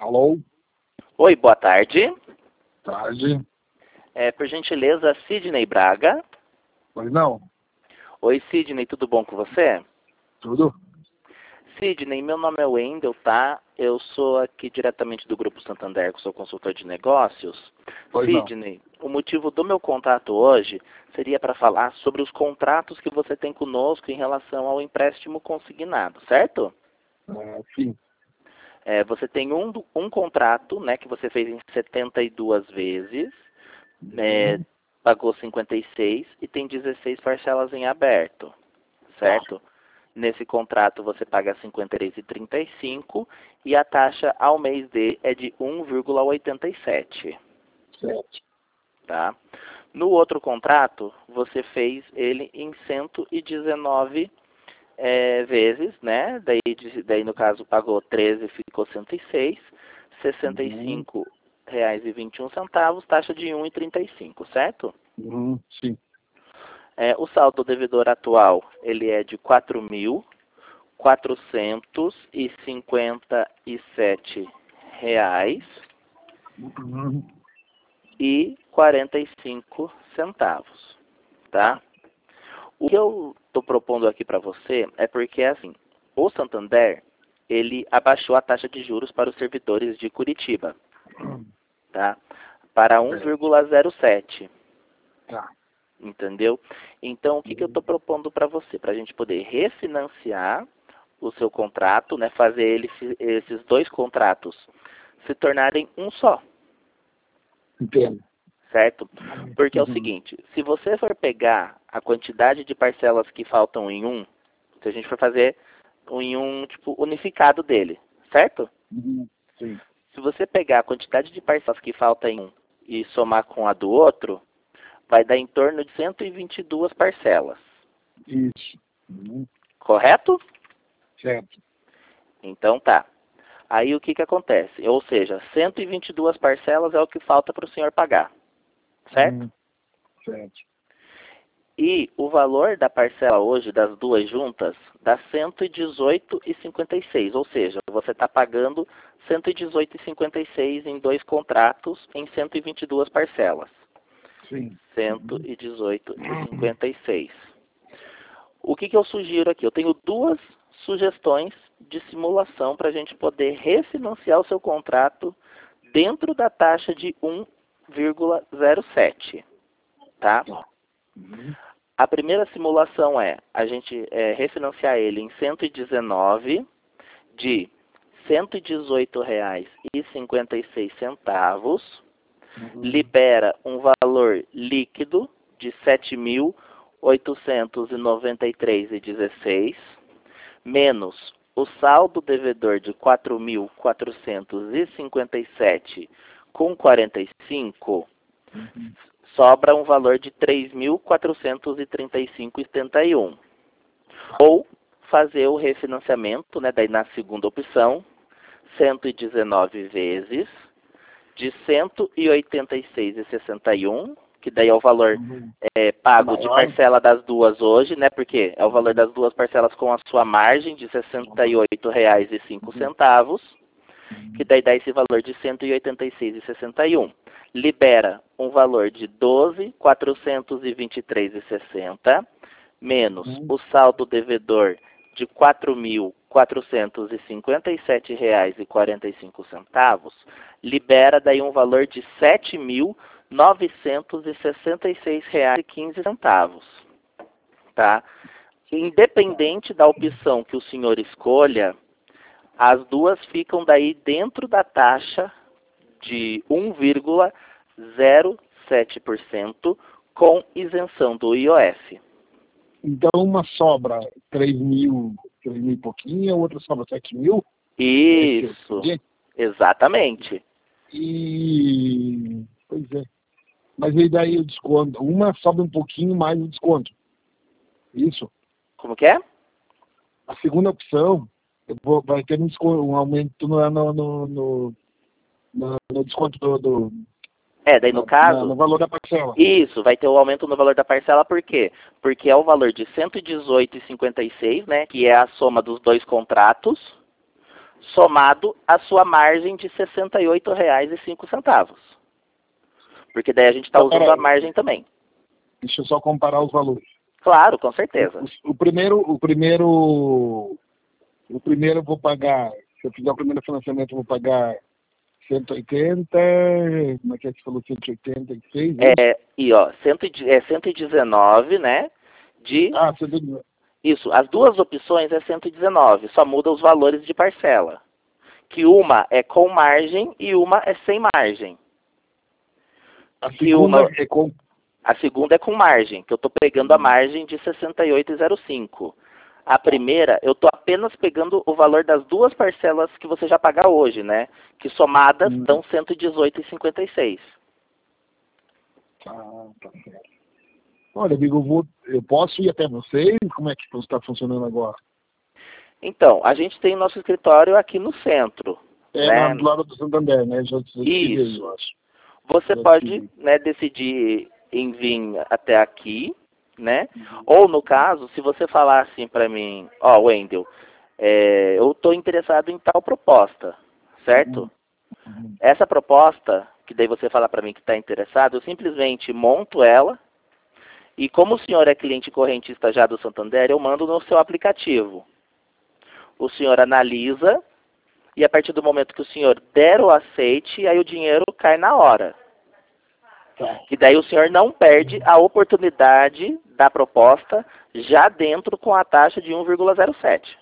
Alô? Oi, boa tarde. Tarde. Por gentileza, Sidney Braga. Pois não? Oi, Sidney, tudo bom com você? Tudo? Sidney, meu nome é Wendel, tá? Eu sou aqui diretamente do Grupo Santander, que sou consultor de negócios. Pois não. Sidney, o motivo do meu contato hoje seria para falar sobre os contratos que você tem conosco em relação ao empréstimo consignado, certo? Sim. Você tem um contrato, né, que você fez em 72 vezes, pagou 56 e tem 16 parcelas em aberto, certo? Nesse contrato você paga 53,35 e a taxa ao mês é de 1,87, Certo. tá? No outro contrato, você fez ele em 119 vezes, né? Daí no caso pagou 13, ficou 106, R$ 65,21, taxa de 1,35, certo? Sim. O saldo devedor atual, ele é de R$ 4.457,45, tá? O que eu estou propondo aqui para você é porque, assim, o Santander, ele abaixou a taxa de juros para os servidores de Curitiba, tá? Para 1,07, Tá. entendeu? Então, o que eu estou propondo para você? Para a gente poder refinanciar o seu contrato, né? Fazer esses dois contratos se tornarem um só. Entendo. Certo? Porque é o seguinte, se você for pegar a quantidade de parcelas que faltam em um, se a gente for fazer em um tipo unificado dele, certo? Sim. Se você pegar a quantidade de parcelas que falta em um e somar com a do outro, vai dar em torno de 122 parcelas. Isso. Correto? Certo. Então tá. Aí o que acontece? Ou seja, 122 parcelas é o que falta para o senhor pagar. Certo? Certo. E o valor da parcela hoje, das duas juntas, dá 118,56. Ou seja, você está pagando 118,56 em dois contratos em 122 parcelas. Sim. 118,56. O que eu sugiro aqui? Eu tenho duas sugestões de simulação para a gente poder refinanciar o seu contrato dentro da taxa de 1,07. Tá? A primeira simulação é a gente refinanciar ele em 119 de R$ 118,56, libera um valor líquido de R$ 7.893,16, menos o saldo devedor de R$ 4.457,45, sobra um valor de R$ 3.435,71. Ou fazer o refinanciamento, né, daí na segunda opção, 119 vezes, de R$ 186,61, que daí é o valor pago de parcela das duas hoje, né, porque é o valor das duas parcelas com a sua margem de R$ 68,05, que daí dá esse valor de R$ 186,61. Libera um valor de R$ 12.423,60, menos o saldo devedor de R$ 4.457,45, libera daí um valor de R$ 7.966,15, tá? Independente da opção que o senhor escolha, as duas ficam daí dentro da taxa de 1,07% com isenção do IOF. Então uma sobra 3.000 e pouquinho, a outra sobra 7.000? Isso, exatamente. Pois é. Mas e daí o desconto? Uma sobra um pouquinho mais o desconto. Isso? Como que é? A segunda opção vai ter um desconto, um aumento no desconto daí no caso... no valor da parcela. Isso, vai ter o aumento no valor da parcela, por quê? Porque é o valor de R$ 118,56, né, que é a soma dos dois contratos, somado a sua margem de R$ 68,05. Porque daí a gente está usando a margem também. Deixa eu só comparar os valores. Claro, com certeza. O primeiro eu vou pagar, se eu fizer o primeiro financiamento, eu vou pagar 180, como é que você falou, 186? E ó, 119, né? 119. Isso, as duas opções é 119, só muda os valores de parcela. Que uma é com margem e uma é sem margem. A segunda é com margem, que eu estou pegando a margem de 68,05. A primeira, eu estou apenas pegando o valor das duas parcelas que você já paga hoje, né? Que somadas dão 118,56. Tá certo. Olha, amigo, eu posso ir até vocês? Como é que está funcionando agora? Então, a gente tem nosso escritório aqui no centro. Né? Do lado do Santander, né? Isso. Eu acho. Você pode, né, decidir em vir até aqui, né? Ou, no caso, se você falar assim para mim, Wendel, eu estou interessado em tal proposta, certo? Essa proposta, que daí você fala para mim que está interessado, eu simplesmente monto ela e como o senhor é cliente correntista já do Santander, eu mando no seu aplicativo. O senhor analisa e a partir do momento que o senhor der o aceite, aí o dinheiro cai na hora. E daí o senhor não perde a oportunidade da proposta já dentro com a taxa de 1,07.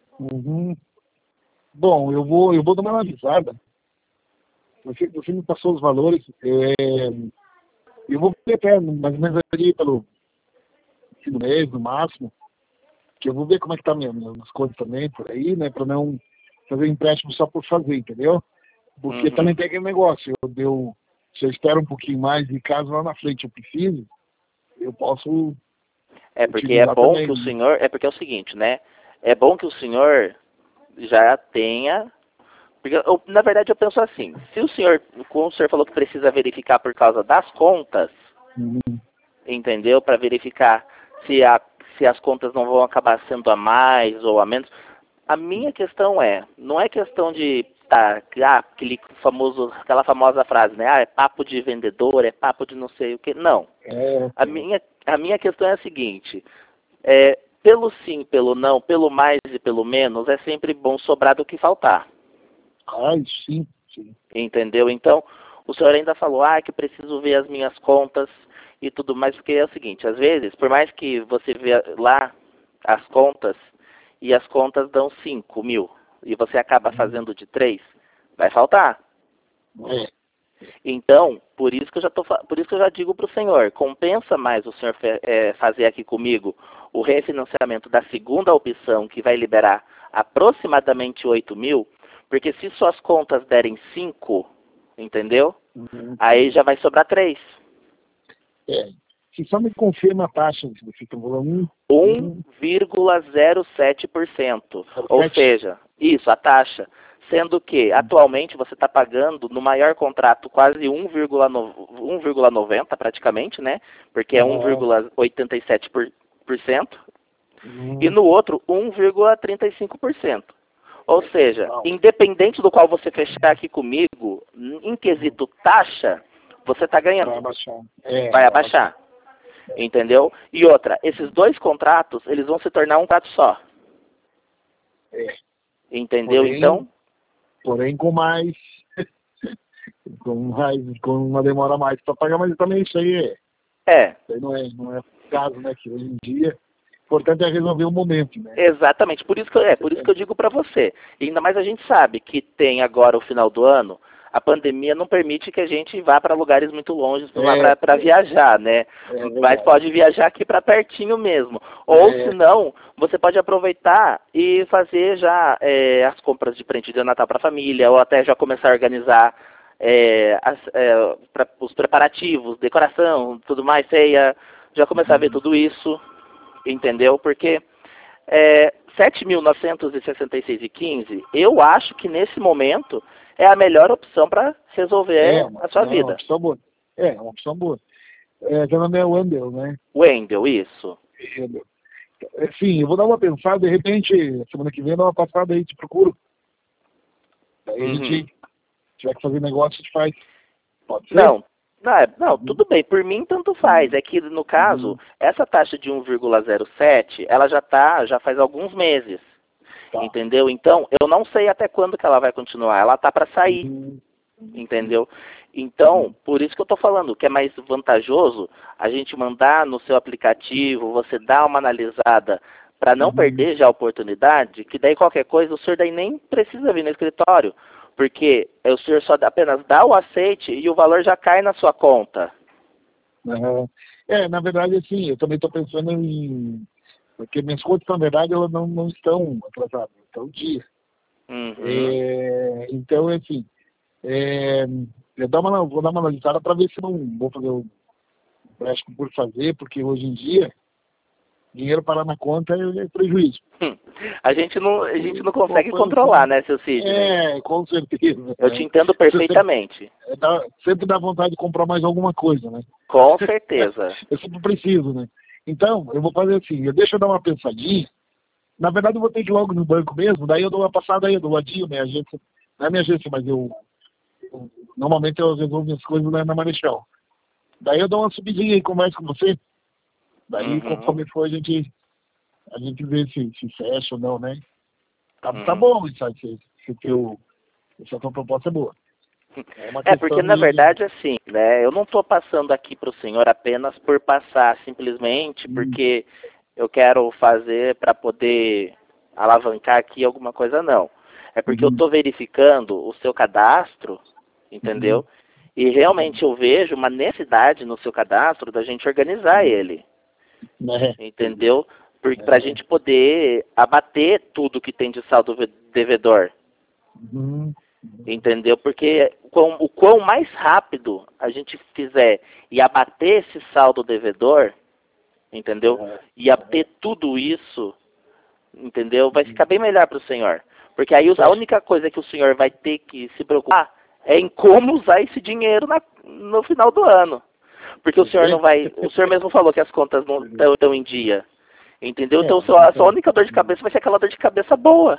Bom, eu vou dar uma analisada. Você me passou os valores. Eu vou ver até mais ou menos ali pelo fim do mês, no máximo. Que eu vou ver como é que tá minhas contas também por aí, né? Para não fazer empréstimo só por fazer, entendeu? Porque também tem aquele negócio. Se eu espero um pouquinho mais e caso lá na frente eu precise, eu posso. Porque é bom também, que o senhor. Porque é o seguinte, né? É bom que o senhor já tenha. Porque na verdade eu penso assim, se o senhor, como o senhor falou que precisa verificar por causa das contas, entendeu? Para verificar se as contas não vão acabar sendo a mais ou a menos. A minha questão não é questão de aquela famosa frase, né? É papo de vendedor, é papo de não sei o que. Não. A minha questão é a seguinte, pelo sim, pelo não, pelo mais e pelo menos, é sempre bom sobrar do que faltar. Sim. Entendeu? Então, o senhor ainda falou, que preciso ver as minhas contas e tudo mais, porque é o seguinte, às vezes, por mais que você vê lá as contas, e as contas dão 5 mil, e você acaba fazendo de 3, vai faltar. Então, por isso que eu já digo para o senhor, compensa mais o senhor fazer aqui comigo o refinanciamento da segunda opção, que vai liberar aproximadamente 8 mil, porque se suas contas derem 5, entendeu? Aí já vai sobrar 3. Você só me confirma a taxa, se você está falando 1,07%. Ou seja, isso, a taxa. Sendo que, atualmente, você está pagando no maior contrato quase 1,90 praticamente, né? Porque é 1,87%. E no outro, 1,35%. Ou seja, independente do qual você fechar aqui comigo, em quesito taxa, você está ganhando. Vai abaixar. Entendeu? E outra, esses dois contratos, eles vão se tornar um contrato só. Entendeu? Porém com uma demora mais para pagar, mas também isso aí isso aí não é caso, né? Que hoje em dia o importante é resolver o momento, né? Exatamente, por isso que eu digo para você. E ainda mais a gente sabe que tem agora o final do ano, a pandemia não permite que a gente vá para lugares muito longe para viajar, né? Mas pode viajar aqui para pertinho mesmo. Ou se não, você pode aproveitar e fazer já as compras de presente de Natal para a família, ou até já começar a organizar os preparativos, decoração, tudo mais, ceia, já começar a ver tudo isso, entendeu? Porque 7.966,15, eu acho que nesse momento é a melhor opção para resolver a sua vida. Uma opção boa. Uma opção boa. Seu nome é Wendel, né? Wendel, isso. Sim, eu vou dar uma pensada, de repente, semana que vem, dar uma passada aí, te procuro. Daí a gente tiver que fazer negócio, a gente faz. Pode ser? Não, tudo bem. Por mim, tanto faz. É que, no caso, essa taxa de 1,07, ela já faz alguns meses. Tá. Entendeu? Então, eu não sei até quando que ela vai continuar. Ela tá para sair. Entendeu? Então, por isso que eu tô falando que é mais vantajoso a gente mandar no seu aplicativo, você dar uma analisada para não perder já a oportunidade, que daí qualquer coisa o senhor daí nem precisa vir no escritório, porque o senhor só apenas dá o aceite e o valor já cai na sua conta. Na verdade, assim, eu também estou pensando em... Porque minhas contas, na verdade, elas não estão atrasadas, estão dia. Então, assim, vou dar uma analisada para ver se não vou fazer o empréstimo por fazer, porque hoje em dia, dinheiro parar na conta é prejuízo. A gente não consegue controlar, né, seu Sidney? Com certeza. Eu te entendo perfeitamente. Sempre dá vontade de comprar mais alguma coisa, né? Com certeza. Eu sempre preciso, né? Então, eu vou fazer assim, deixa eu dar uma pensadinha. Na verdade, eu vou ter que ir logo no banco mesmo, daí eu dou uma passada aí, eu dou adio, minha agência. Não é minha agência, mas normalmente eu resolvo minhas coisas na Marechal. Daí eu dou uma subidinha e converso com você. Daí, conforme for, a gente vê se fecha ou não, né? Tá bom, essa tua proposta é boa. Porque na verdade, assim, né, eu não estou passando aqui para o senhor apenas por passar, simplesmente porque eu quero fazer para poder alavancar aqui alguma coisa, não. É porque eu estou verificando o seu cadastro, entendeu? E realmente eu vejo uma necessidade no seu cadastro da gente organizar ele, entendeu? Para a gente poder abater tudo que tem de saldo devedor. Entendeu? Porque o quão mais rápido a gente fizer e abater esse saldo devedor, entendeu? E abater tudo isso, entendeu? Vai ficar bem melhor para o senhor. Porque aí a única coisa que o senhor vai ter que se preocupar é em como usar esse dinheiro no final do ano. Porque o senhor não vai... O senhor mesmo falou que as contas não estão em dia. Entendeu? Então a sua única dor de cabeça vai ser aquela dor de cabeça boa.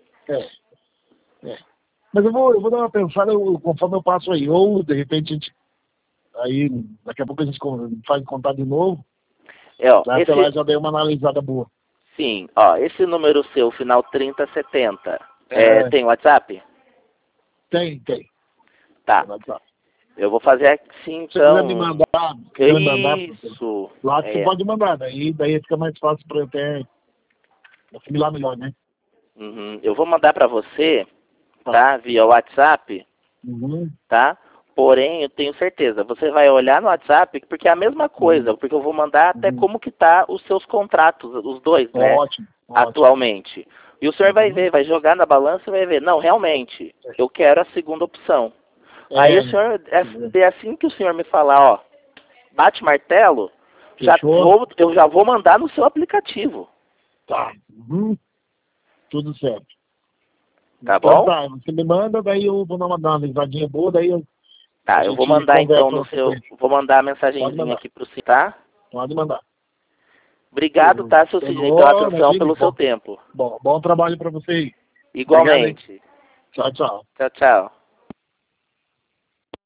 Mas eu vou dar uma pensada conforme eu passo aí. Ou, de repente, aí, daqui a pouco a gente faz contato de novo. Até lá já dei uma analisada boa. Sim, esse número seu, final 3070, tem WhatsApp? Tem. Tá. Tem WhatsApp. Eu vou fazer assim, então... Se você quiser me mandar... Isso. Lá que você pode mandar, daí fica mais fácil para eu até assimilar melhor, né? Eu vou mandar para você, tá? Via WhatsApp, tá? Porém, eu tenho certeza, você vai olhar no WhatsApp, porque é a mesma coisa, porque eu vou mandar até como que tá os seus contratos, os dois, né? Ótimo. Atualmente. E o senhor vai ver, vai jogar na balança e vai ver, não, realmente, eu quero a segunda opção. Aí o senhor, é assim que o senhor me falar, bate martelo, eu já vou mandar no seu aplicativo. Tá. Tudo certo. Tá bom? Tá, você me manda, daí eu vou dar uma analisadinha boa, daí eu... Tá, eu vou mandar então no seu... Vou mandar a mensagenzinha aqui pro senhor, tá? Pode mandar. Obrigado, tá, seu Sidney, pela atenção, pelo seu tempo. Bom trabalho pra você aí. Igualmente. Obrigado, tchau. Tchau, tchau.